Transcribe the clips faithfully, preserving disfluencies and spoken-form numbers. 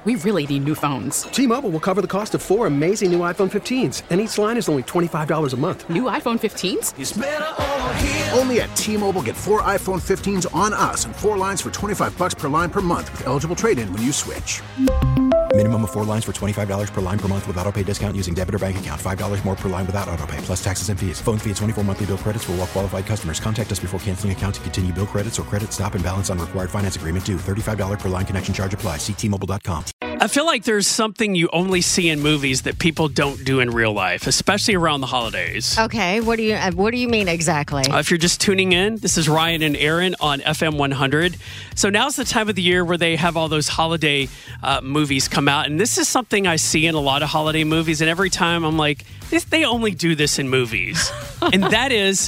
We really need new phones. T-Mobile will cover the cost of four amazing new iPhone fifteens, and each line is only twenty-five dollars a month. New iPhone fifteens? It's better over here. Only at T-Mobile, get four iPhone fifteens on us and four lines for twenty-five dollars per line per month with eligible trade-in when you switch. Minimum of four lines for twenty-five dollars per line per month with autopay discount using debit or bank account. five dollars more per line without autopay, plus taxes and fees. Phone fee at twenty-four monthly bill credits for well-qualified customers. Contact us before canceling account to continue bill credits or credit stop and balance on required finance agreement due. thirty-five dollars per line connection charge applies. See T Mobile dot com. I feel like there's something you only see in movies that people don't do in real life, especially around the holidays. Okay, what do you uh, what do you mean exactly? Uh, if you're just tuning in, this is Ryan and Aaron on F M one hundred. So now's the time of the year where they have all those holiday uh, movies come out, and this is something I see in a lot of holiday movies, and every time I'm like, this, they only do this in movies. And that is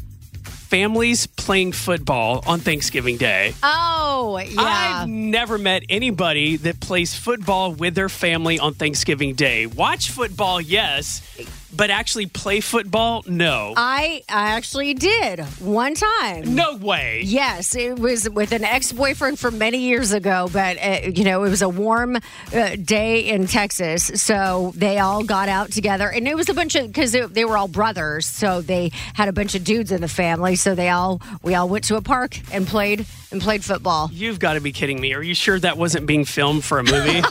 families playing football on Thanksgiving Day. Oh, yeah. I've never met anybody that plays football with their family on Thanksgiving Day. Watch football, yes, but actually play football, no. I, I actually did one time. No way. Yes, it was with an ex-boyfriend from many years ago, but, uh, you know, it was a warm uh, day in Texas, so they all got out together, and it was a bunch of, because they were all brothers, so they had a bunch of dudes in the family, so they all, we all went to a park and played, and played football. You've got to be kidding me. Are you sure that wasn't being filmed for a movie?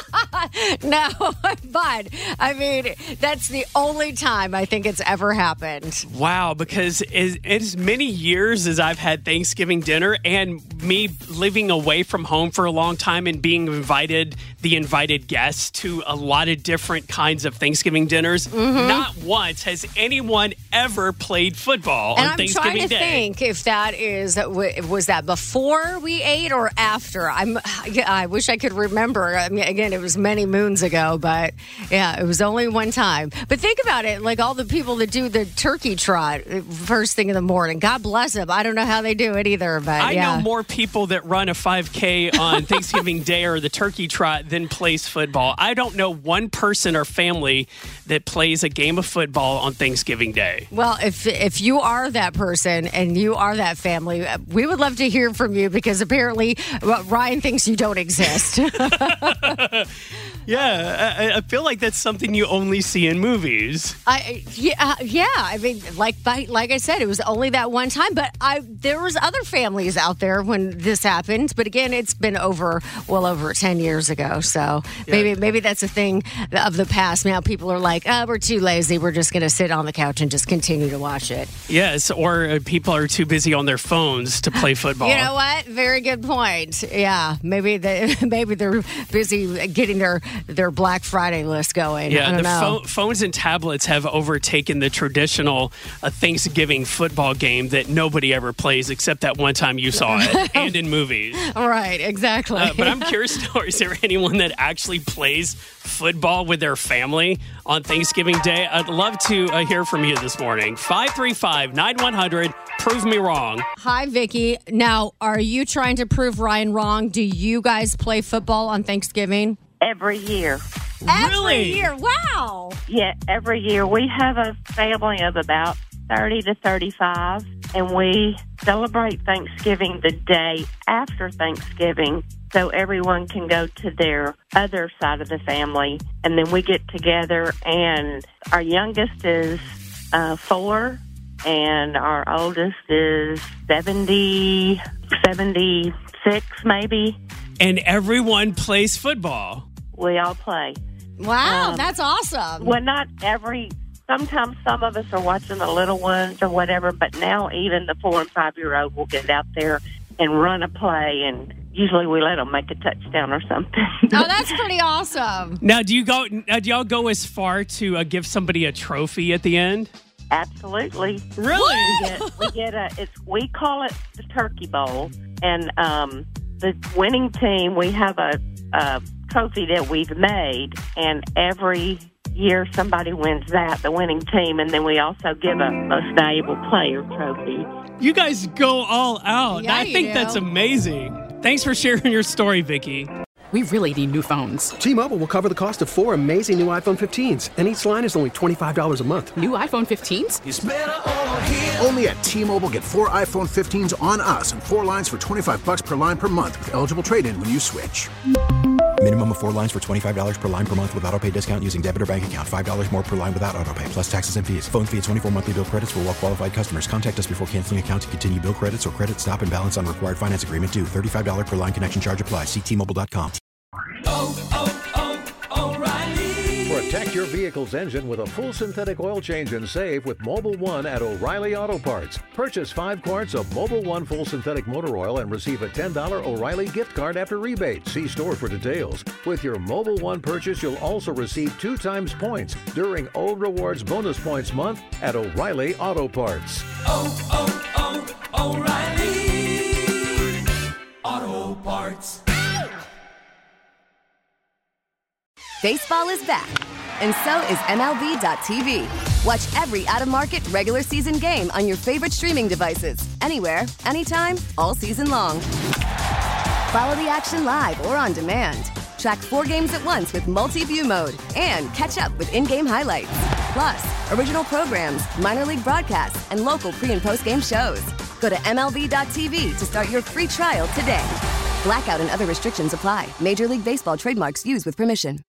No, but I mean, that's the only time I think it's ever happened. Wow, because as, as many years as I've had Thanksgiving dinner and me living away from home for a long time and being invited, the invited guests to a lot of different kinds of Thanksgiving dinners, mm-hmm. not once has anyone ever played football and on I'm Thanksgiving Day. I'm trying to Day. think if that is, was that before we ate or after? I'm, I wish I could remember. I mean, again, it was many moons ago, but yeah, it was only one time. But think about it, like all the people that do the turkey trot first thing in the morning. God bless them. I don't know how they do it either, but I yeah. know more people that run a five K on Thanksgiving Day or the turkey trot than plays football. I don't know one person or family that plays a game of football on Thanksgiving Day. Well, if if you are that person and you are that family, we would love to hear from you because apparently Ryan thinks you don't exist. Yeah, I, I feel like that's something you only see in movies. I yeah yeah. I mean, like like I said, it was only that one time. But I there was other families out there when this happened. But again, it's been over well over ten years ago. So Yeah. maybe maybe that's a thing of the past. Now people are like, oh, we're too lazy. We're just going to sit on the couch and just continue to watch it. Yes, or uh, people are too busy on their phones to play football. You know what? Very good point. Yeah, maybe they maybe they're busy getting their their Black Friday list going. I Yeah, don't the know. pho- phones and tablets have overtaken the traditional uh, Thanksgiving football game that nobody ever plays except that one time you saw it and in movies. All right, exactly. Uh, but I'm curious, is there anyone that actually plays football with their family on Thanksgiving Day? I'd love to uh, hear from you this morning. five three five, nine one hundred. Prove me wrong. Hi, Vicky. Now, are you trying to prove Ryan wrong? Do you guys play football on Thanksgiving? Every year. Every Really? year. Wow. Yeah, every year. We have a family of about thirty to thirty-five, and we celebrate Thanksgiving the day after Thanksgiving so everyone can go to their other side of the family. And then we get together, and our youngest is uh, four, and our oldest is seventy, seventy-six maybe. And everyone plays football. We all play. Wow, Um, that's awesome. Well, not every. Sometimes some of us are watching the little ones or whatever, but now even the four and five year old will get out there and run a play, and usually we let them make a touchdown or something. Oh, that's pretty awesome. Now, do you go? Uh, do y'all go as far to uh, give somebody a trophy at the end? Absolutely. Really? We get, we get a. It's we call it the Turkey Bowl, and um, the winning team. We have a, a trophy that we've made, and every year somebody wins that, the winning team, and then we also give a most valuable player trophy. You guys go all out. Yeah, I you think do. that's amazing. Thanks for sharing your story, Vicky. We really need new phones. T-Mobile will cover the cost of four amazing new iPhone fifteens, and each line is only twenty-five dollars a month. New iPhone fifteens? It's better over here. Only at T-Mobile, get four iPhone fifteens on us and four lines for twenty-five dollars per line per month with eligible trade-in when you switch. Minimum of four lines for twenty-five dollars per line per month with auto pay discount using debit or bank account. five dollars more per line without auto pay, plus taxes and fees. Phone fee at twenty-four monthly bill credits for well qualified customers. Contact us before canceling account to continue bill credits or credit stop and balance on required finance agreement due. thirty-five dollars per line connection charge applies. See T Mobile dot com. Oh, oh, oh, O'Reilly. Protect your vehicle's engine with a full synthetic oil change and save with Mobile One at O'Reilly Auto Parts. Purchase five quarts of Mobile One full synthetic motor oil and receive a ten dollars O'Reilly gift card after rebate. See store for details. With your Mobile One purchase, you'll also receive two times points during O Rewards Bonus Points Month at O'Reilly Auto Parts. Oh, oh, oh, O'Reilly Auto Parts. Baseball is back, and so is M L B dot T V. Watch every out-of-market regular season game on your favorite streaming devices, anywhere, anytime, all season long. Follow the action live or on demand. Track four games at once with multi-view mode and catch up with in-game highlights. Plus, original programs, minor league broadcasts, and local pre- and post-game shows. Go to M L B dot T V to start your free trial today. Blackout and other restrictions apply. Major League Baseball trademarks used with permission.